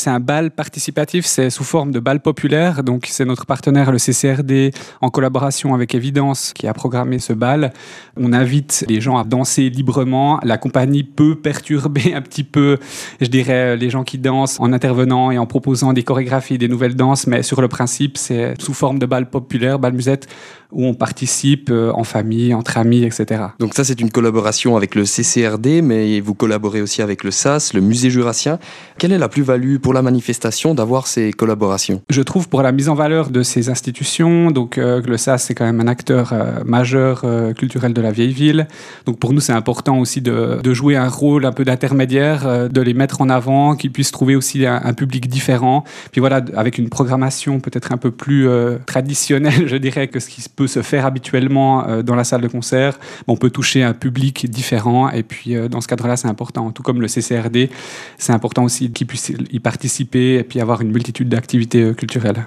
c'est un bal participatif, c'est sous forme de bal populaire. Donc, c'est notre partenaire, le CCRD, en collaboration avec Évidence, qui a programmé ce bal. On invite les gens à danser librement. La compagnie peut perturber un petit peu, je dirais, les gens qui dansent en intervenant et en proposant des chorégraphies, des nouvelles danses. Mais sur le principe, c'est sous forme de bal populaire, bal musette, où on participe en famille, entre amis, etc. Donc ça, c'est une collaboration avec le CCRD, mais vous collaborez aussi avec le SAS, le Musée Jurassien. Quelle est la plus-value pour la manifestation d'avoir ces collaborations ? Je trouve pour la mise en valeur de ces institutions, donc le SAS, c'est quand même un acteur majeur culturel de la vieille ville. Donc pour nous, c'est important aussi de jouer un rôle un peu d'intermédiaire, de les mettre en avant, qu'ils puissent trouver aussi un public différent. Puis voilà, avec une programmation peut-être un peu plus traditionnelle, je dirais, que ce qui peut se faire habituellement dans la salle de concert. On peut toucher un public différent et puis dans ce cadre-là, c'est important. Tout comme le CCRD, c'est important aussi qu'ils puissent y participer et puis avoir une multitude d'activités culturelles.